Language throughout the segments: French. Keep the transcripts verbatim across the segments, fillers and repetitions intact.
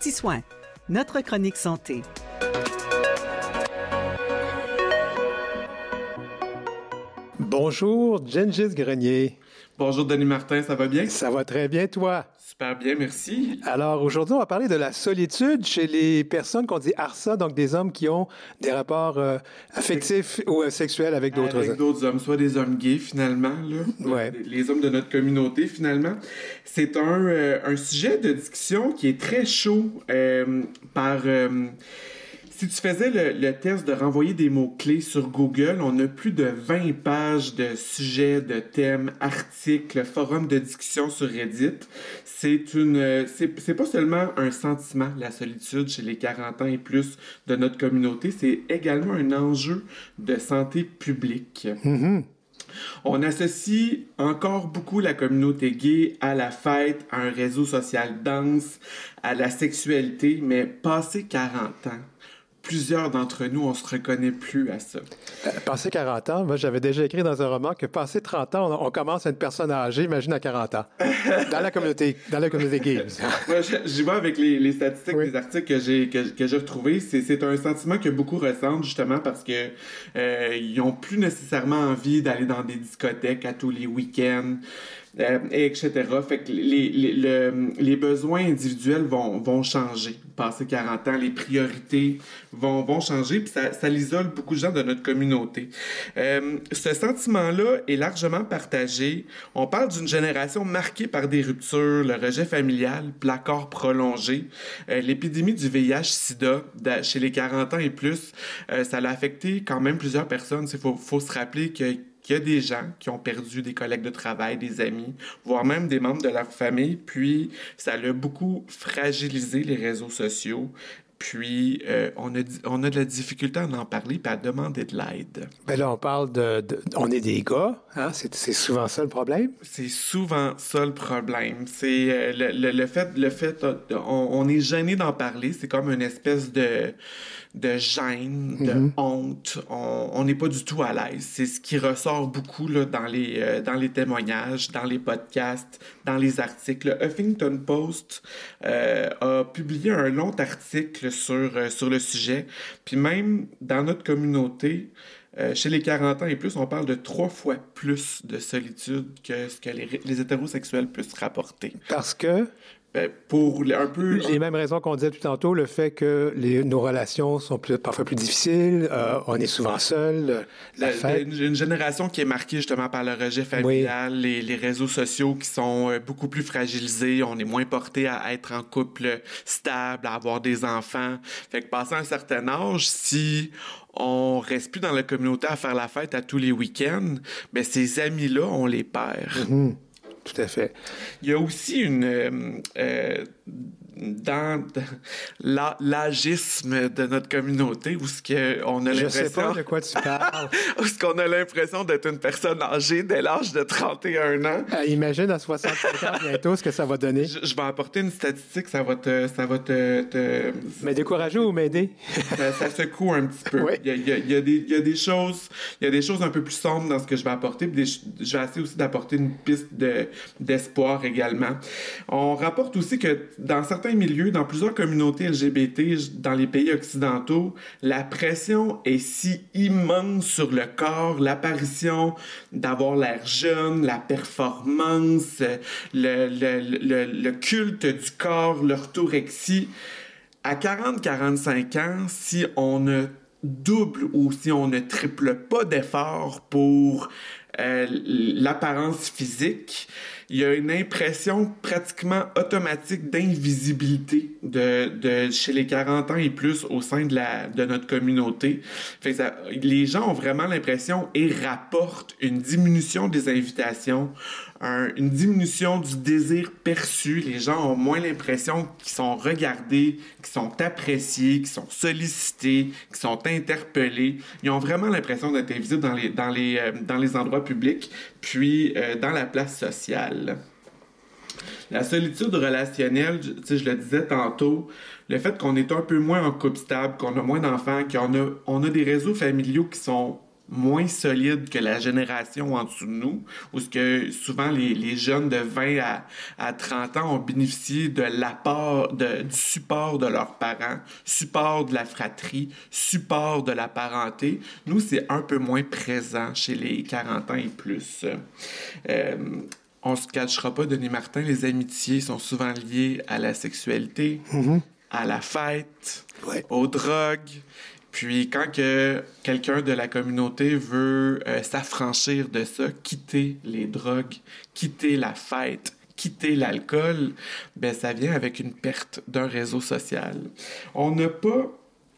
Petit Soin, notre chronique santé. Bonjour, Gengis Grenier. Bonjour Denis Martin, ça va bien? Ça va très bien, toi? Super bien, merci. Alors, aujourd'hui, on va parler de la solitude chez les personnes qu'on dit A R S A, donc des hommes qui ont des rapports euh, affectifs ou euh, sexuels avec d'autres Avec hommes. d'autres hommes, soit des hommes gays finalement, là, Ouais. les, les hommes de notre communauté finalement. C'est un, euh, un sujet de discussion qui est très chaud euh, par... Euh, Si tu faisais le, le test de renvoyer des mots-clés sur Google, on a plus de vingt pages de sujets, de thèmes, articles, forums de discussion sur Reddit. C'est une, c'est, c'est pas seulement un sentiment, la solitude chez les quarante ans et plus de notre communauté, c'est également un enjeu de santé publique. Mm-hmm. On associe encore beaucoup la communauté gay à la fête, à un réseau social dense, à la sexualité, mais passé quarante ans, plusieurs d'entre nous, on se reconnaît plus à ça. Euh, passé quarante ans, moi, j'avais déjà écrit dans un roman que passé trente ans, on, on commence à une personne âgée, imagine à quarante ans, dans la communauté, dans la communauté gay. Moi, j'y vais avec les, les statistiques Oui. des articles que j'ai, que, que j'ai retrouvés. C'est, c'est un sentiment que beaucoup ressentent, justement, parce que euh, ils ont plus nécessairement envie d'aller dans des discothèques à tous les week-ends. Euh, et etc. Fait que les, les, le, les besoins individuels vont, vont changer. Passé quarante ans, les priorités vont, vont changer, puis ça, ça l'isole beaucoup de gens de notre communauté. Euh, ce sentiment-là est largement partagé. On parle d'une génération marquée par des ruptures, le rejet familial, l'accord prolongé, euh, l'épidémie du V I H sida chez les quarante ans et plus. Euh, ça l'a affecté quand même plusieurs personnes. Il faut, faut se rappeler que qu'il y a des gens qui ont perdu des collègues de travail, des amis, voire même des membres de leur famille, puis ça a beaucoup fragilisé les réseaux sociaux. Puis, euh, on, a, on a de la difficulté à en parler et à demander de l'aide. Ben là, on parle de... de on est des gars, hein? C'est, c'est souvent ça le problème? C'est souvent ça le problème. C'est euh, le, le, le fait... Le fait on, on est gêné d'en parler. C'est comme une espèce de, de gêne, de mm-hmm. honte. On n'est pas du tout à l'aise. C'est ce qui ressort beaucoup là, dans, les, euh, dans les témoignages, dans les podcasts, dans les articles. Le Huffington Post euh, a publié un long article sur, euh, sur le sujet. Puis même dans notre communauté, euh, chez les quarante ans et plus, on parle de trois fois plus de solitude que ce que les, les hétérosexuels peuvent rapporter. Parce que? Ben, pour un peu... Les mêmes raisons qu'on disait tout tantôt, le fait que les, nos relations sont plus, parfois plus difficiles, euh, on est souvent seul, la fête. Une, une génération qui est marquée justement par le rejet familial, oui. les, les réseaux sociaux qui sont euh, beaucoup plus fragilisés, on est moins porté à être en couple stable, à avoir des enfants. Fait que passé un certain âge, si on reste plus dans la communauté à faire la fête à tous les week-ends, ben ces amis-là, on les perd. Mm-hmm. Tout à fait. Il y a aussi une... Euh, euh, dans, dans la, l'agisme de notre communauté où ce que on a Je l'impression... sais pas de quoi tu parles. où ce qu'on a l'impression d'être une personne âgée dès l'âge de trente et un ans. Euh, imagine à soixante-cinq ans bientôt ce que ça va donner. Je, je vais apporter une statistique, ça va te... Ça va te, te... Mais décourager ou m'aider? ça, ça secoue un petit peu. Oui. Il y a, il y a, il y a des, il y a des choses... Il y a des choses un peu plus sombres dans ce que je vais apporter. Puis des, je vais essayer aussi d'apporter une piste de, d'espoir également. On rapporte aussi que dans certains milieux, dans plusieurs communautés L G B T, dans les pays occidentaux, la pression est si immense sur le corps, l'apparition d'avoir l'air jeune, la performance, le, le, le, le culte du corps, l'orthorexie. À quarante à quarante-cinq ans, si on ne double ou si on ne triple pas d'efforts pour euh, l'apparence physique, il y a une impression pratiquement automatique d'invisibilité de, de chez les quarante ans et plus au sein de, la, de notre communauté. Fait que ça, les gens ont vraiment l'impression et rapportent une diminution des invitations, un, une diminution du désir perçu. Les gens ont moins l'impression qu'ils sont regardés, qu'ils sont appréciés, qu'ils sont sollicités, qu'ils sont interpellés. Ils ont vraiment l'impression d'être invisibles dans les, dans les, euh, dans les endroits publics, puis euh, dans la place sociale. La solitude relationnelle, tu sais, je le disais tantôt, le fait qu'on est un peu moins en couple stable, qu'on a moins d'enfants, qu'on a, on a des réseaux familiaux qui sont moins solides que la génération en dessous de nous, où ce que souvent les, les jeunes de vingt à, à trente ans ont bénéficié de l'apport, de, du support de leurs parents, support de la fratrie, support de la parenté. Nous, c'est un peu moins présent chez les quarante ans et plus. Euh, on se cachera pas, Denis Martin, les amitiés sont souvent liées à la sexualité, mm-hmm. à la fête, ouais. aux drogues. Puis quand que quelqu'un de la communauté veut euh, s'affranchir de ça, quitter les drogues, quitter la fête, quitter l'alcool, ben ça vient avec une perte d'un réseau social. On n'a pas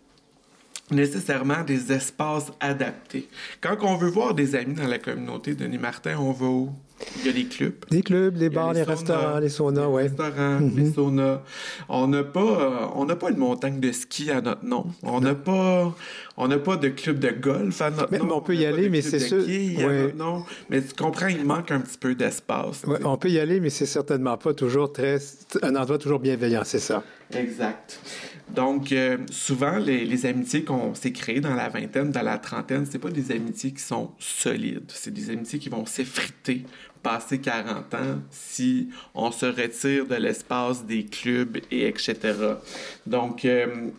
nécessairement des espaces adaptés. Quand on veut voir des amis dans la communauté, Denis Martin, on va où? Il y a les clubs. Les clubs, les bars, les, les restaurants, les saunas, oui. Les restaurants, mm-hmm. les saunas. On n'a pas, euh, on n'a pas une montagne de ski à notre nom. On n'a pas, on n'a pas de club de golf à notre mais, nom. Mais on peut on y aller, mais c'est sûr. Ouais. Non, mais tu comprends, il manque un petit peu d'espace. Ouais, on peut y aller, mais c'est certainement pas toujours très, un endroit toujours bienveillant, c'est ça. Exact. Donc, euh, souvent, les, les amitiés qu'on s'est créées dans la vingtaine, dans la trentaine, c'est pas des amitiés qui sont solides. C'est des amitiés qui vont s'effriter passé quarante ans si on se retire de l'espace des clubs et et cetera. Donc, euh,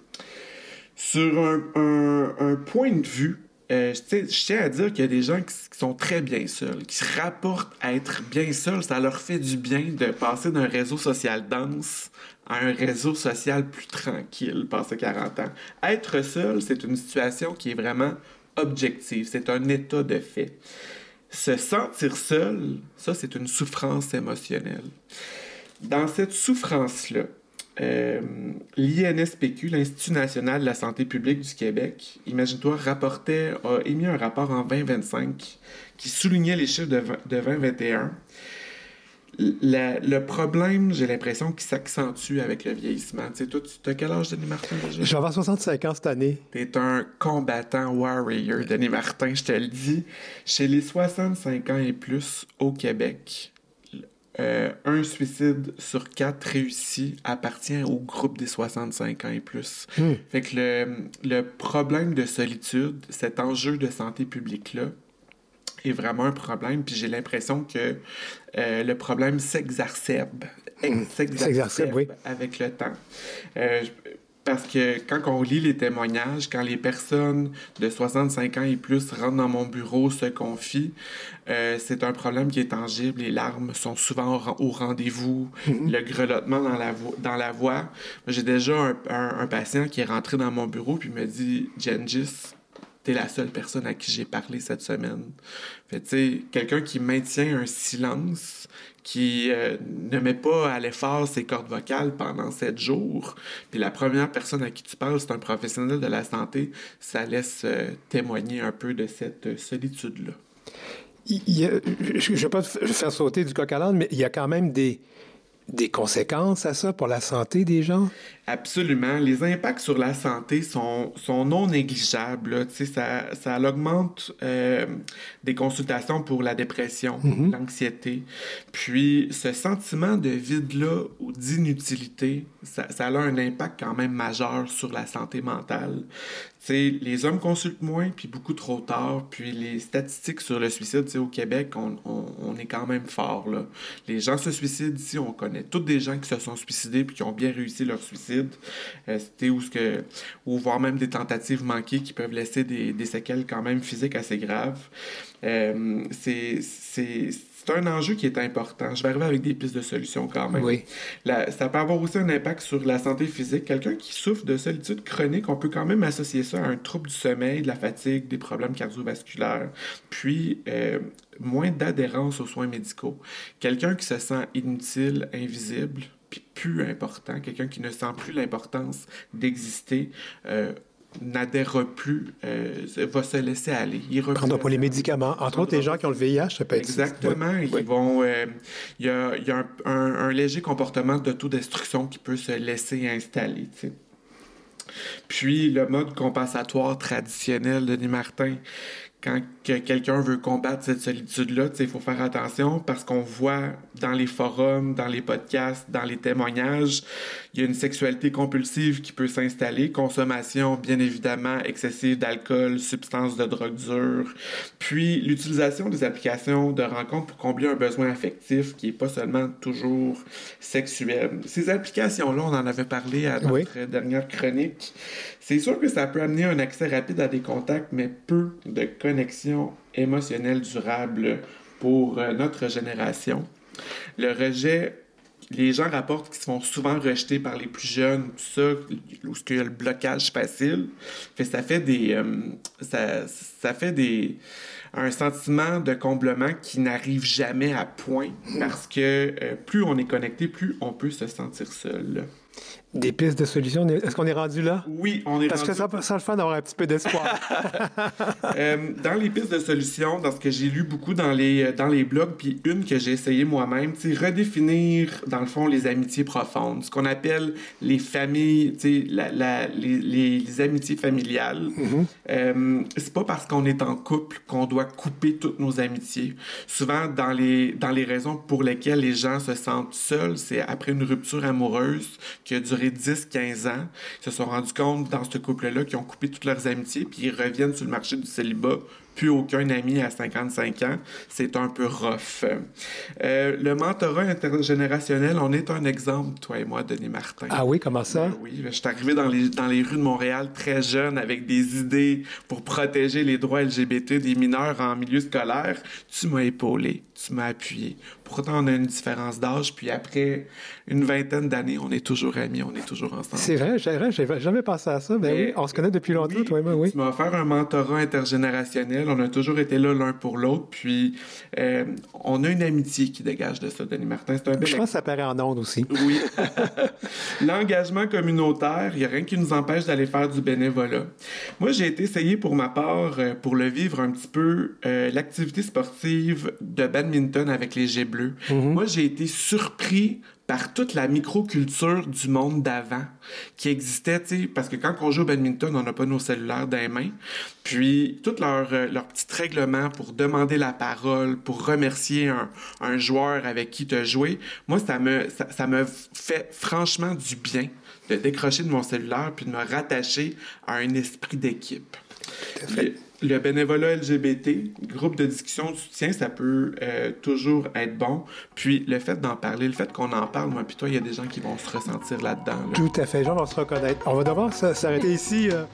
sur un, un, un point de vue, euh, je, je tiens à dire qu'il y a des gens qui, qui sont très bien seuls, qui se rapportent à être bien seuls. Ça leur fait du bien de passer d'un réseau social dense à un réseau social plus tranquille, passé quarante ans. Être seul, c'est une situation qui est vraiment objective. C'est un état de fait. Se sentir seul, ça, c'est une souffrance émotionnelle. Dans cette souffrance-là, euh, l'I N S P Q, l'Institut national de la santé publique du Québec, imagine-toi, rapportait, a émis un rapport en vingt vingt-cinq qui soulignait les chiffres de, de vingt vingt et un. La, le problème, j'ai l'impression qu'il s'accentue avec le vieillissement. Tu sais, toi, tu as quel âge, Denis Martin, déjà? Je vais avoir soixante-cinq ans cette année. T'es un combattant warrior, Denis Martin, je te le dis. Chez les soixante-cinq ans et plus au Québec, euh, un suicide sur quatre réussi appartient au groupe des soixante-cinq ans et plus. Mm. Fait que le, le problème de solitude, cet enjeu de santé publique-là, est vraiment un problème, puis j'ai l'impression que euh, le problème s'exacerbe, mmh. s'exacerbe, s'exacerbe oui. avec le temps. Euh, parce que quand on lit les témoignages, quand les personnes de soixante-cinq ans et plus rentrent dans mon bureau, se confient, euh, c'est un problème qui est tangible. Les larmes sont souvent au, au rendez-vous, mmh. le grelottement dans la, vo- dans la voix. J'ai déjà un, un, un patient qui est rentré dans mon bureau puis me dit « Gengis, t'es la seule personne à qui j'ai parlé cette semaine. » Fait, tu sais, quelqu'un qui maintient un silence, qui euh, ne met pas à l'effort ses cordes vocales pendant sept jours, puis la première personne à qui tu parles, c'est un professionnel de la santé, ça laisse euh, témoigner un peu de cette euh, solitude-là. Il y a, je ne vais pas te faire sauter du coq à l'âne, mais il y a quand même des, des conséquences à ça pour la santé des gens? Absolument. Les impacts sur la santé sont, sont non négligeables. Tu sais, ça, ça augmente euh, des consultations pour la dépression, mm-hmm. l'anxiété. Puis, ce sentiment de vide-là ou d'inutilité, ça, ça a un impact quand même majeur sur la santé mentale. Tu sais, les hommes consultent moins, puis beaucoup trop tard. Puis les statistiques sur le suicide, tu sais, au Québec, on, on, on est quand même fort, là. Les gens se suicident ici, on connaît tous des gens qui se sont suicidés puis qui ont bien réussi leur suicide. Euh, c'était où ce que, ou voire même des tentatives manquées qui peuvent laisser des, des séquelles quand même physiques assez graves. Euh, c'est, c'est, c'est un enjeu qui est important. Je vais arriver avec des pistes de solutions quand même. Oui. La, ça peut avoir aussi un impact sur la santé physique. Quelqu'un qui souffre de solitude chronique, on peut quand même associer ça à un trouble du sommeil, de la fatigue, des problèmes cardiovasculaires, puis euh, moins d'adhérence aux soins médicaux. Quelqu'un qui se sent inutile, invisible, puis plus important, quelqu'un qui ne sent plus l'importance d'exister, euh, n'adhère plus, euh, va se laisser aller. Il ne prendra pas les médicaments. Entre autres, les gens qui ont le V I H, ça peut être... Exactement. Il oui. euh, y a, y a un, un, un léger comportement d'autodestruction qui peut se laisser installer, tu sais. Puis, le mode compensatoire traditionnel de Denis Martin, quand que quelqu'un veut combattre cette solitude-là, il faut faire attention parce qu'on voit dans les forums, dans les podcasts, dans les témoignages, il y a une sexualité compulsive qui peut s'installer, consommation bien évidemment excessive d'alcool, substances de drogue dure, puis l'utilisation des applications de rencontres pour combler un besoin affectif qui n'est pas seulement toujours sexuel. Ces applications-là, on en avait parlé à notre oui. dernière chronique. C'est sûr que ça peut amener un accès rapide à des contacts, mais peu de connexion émotionnelle durable pour euh, notre génération. Le rejet, les gens rapportent qu'ils se font souvent rejetés par les plus jeunes, tout ça, où il y a le blocage facile. Fait, ça fait des... Euh, ça, ça fait des... un sentiment de comblement qui n'arrive jamais à point, parce que euh, plus on est connecté, plus on peut se sentir seul. Des pistes de solutions. Est-ce qu'on est rendu là? Oui, on est Parce rendu... que ça, ça le fait d'avoir un petit peu d'espoir. euh, dans les pistes de solutions, dans ce que j'ai lu beaucoup dans les, dans les blogs, puis une que j'ai essayé moi-même, c'est redéfinir, dans le fond, les amitiés profondes. Ce qu'on appelle les familles, la, la, les, les, les amitiés familiales. Mm-hmm. Euh, c'est pas parce qu'on est en couple qu'on doit couper toutes nos amitiés. Souvent, dans les, dans les raisons pour lesquelles les gens se sentent seuls, c'est après une rupture amoureuse qui a duré dix à quinze ans. Ils se sont rendus compte dans ce couple-là qu'ils ont coupé toutes leurs amitiés, puis ils reviennent sur le marché du célibat. Plus aucun ami à cinquante-cinq ans. C'est un peu rough. Euh, le mentorat intergénérationnel, on est un exemple, toi et moi, Denis Martin. Ah oui, comment ça? Euh, oui, je suis arrivé dans les, dans les rues de Montréal très jeune avec des idées pour protéger les droits L G B T des mineurs en milieu scolaire. Tu m'as épaulé, tu m'as appuyé. Pourtant, on a une différence d'âge, puis après une vingtaine d'années, on est toujours amis, on est toujours ensemble. C'est vrai, j'ai vrai, j'avais jamais pensé à ça. Ben mais, oui, on se connaît depuis longtemps, oui, toi et moi, oui. Tu m'as offert un mentorat intergénérationnel. On a toujours été là l'un pour l'autre, puis euh, on a une amitié qui dégage de ça, Denis Martin. C'est un bel Je pense que ça paraît en ondes aussi. Oui. L'engagement communautaire, il n'y a rien qui nous empêche d'aller faire du bénévolat. Moi, j'ai été essayé pour ma part, euh, pour le vivre un petit peu, euh, l'activité sportive de badminton avec les Jets bleus. Mm-hmm. Moi, j'ai été surpris par toute la microculture du monde d'avant qui existait, tu sais, parce que quand on joue au badminton, on n'a pas nos cellulaires dans les mains. Puis, tous leurs euh, leur petits règlements pour demander la parole, pour remercier un, un joueur avec qui tu as joué, moi, ça me, ça, ça me fait franchement du bien de décrocher de mon cellulaire puis de me rattacher à un esprit d'équipe. Tout à fait. Le, le bénévolat L G B T, groupe de discussion de soutien, ça peut euh, toujours être bon. Puis le fait d'en parler, le fait qu'on en parle, moi puis toi, il y a des gens qui vont se ressentir là-dedans. Là. Tout à fait, les gens vont se reconnaître. On va devoir s'arrêter ici. Euh,